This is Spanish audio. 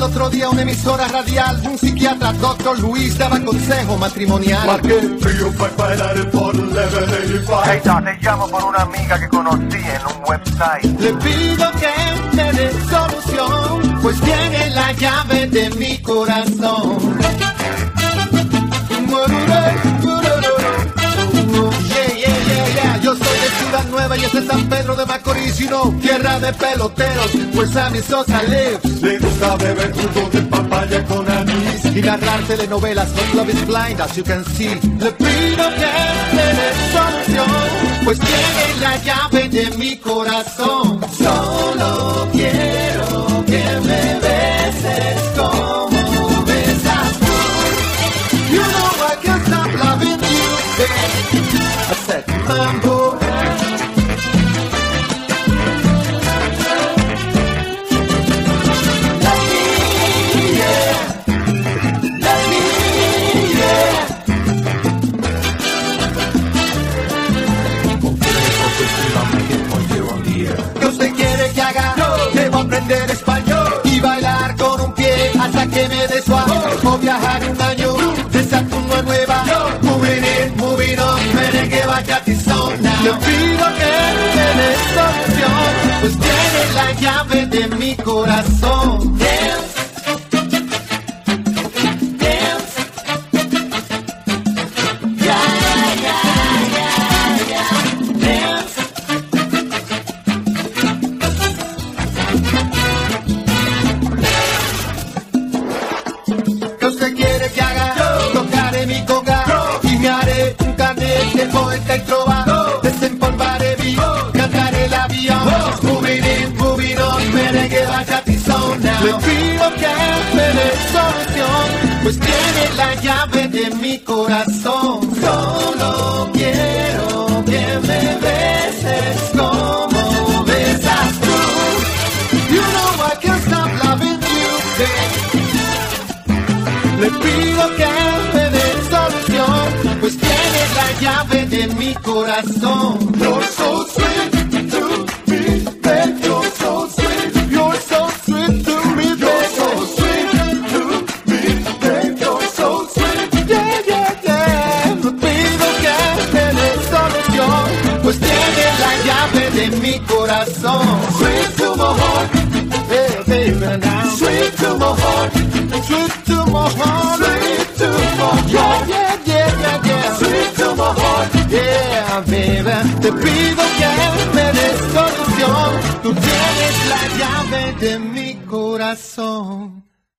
el otro día una emisora radial. Un psiquiatra, doctor Luis, daba consejo matrimonial. Marqué 305 por 1185. Hey, te llamo por una amiga que conocí en un website. Le pido que me dé solución, pues tiene la llave de mi corazón. Yo soy de Ciudad Nueva y es de San Pedro de Macorís, you know, tierra de peloteros, pues a mi Sosa lives. Le gusta beber jugo de papaya con anís y narrar telenovelas, but love is blind, as you can see. Le pido que me dé solución, pues tiene la llave de mi corazón. Solo quiero que me beses como besas tú. You know I can't stop loving you, baby. I said, mambo. ¿Qué usted quiere que haga? Debo aprender español y bailar con un pie hasta que me dé suave. O viajar un año de Saturno a Nueva York. Moving in, moving on, merengue, bachata y son. Le pido que me dé solución, pues tiene la llave de mi corazón. ¿Qué usted quiere que haga? Tocaré mi conga y me haré un carnet de poeta y trovador. Desempolvaré vivo, cantaré el avión. Moving on, merengue, bachata y zona. Le pido que me dé solución, pues tiene la llave de mi corazón. Solo quiero que me beses como besas tú. You know I can't stop loving you, baby. Le pido que me dé solución, pues tiene la llave de mi corazón. You're so sweet to me, babe. You're so sweet. You're so sweet to me, babe. You're so sweet to me, babe. You're so sweet. Yeah, yeah, yeah. Le pido que me dé solución, pues tiene la llave de mi corazón. Sweet to my heart, yeah, baby, now. Sweet to my heart. Sweet to my heart, sweet to my heart, yeah, yeah, yeah, yeah, sweet to my heart, yeah, baby. Te pido que me des solución, tú tienes la llave de mi corazón.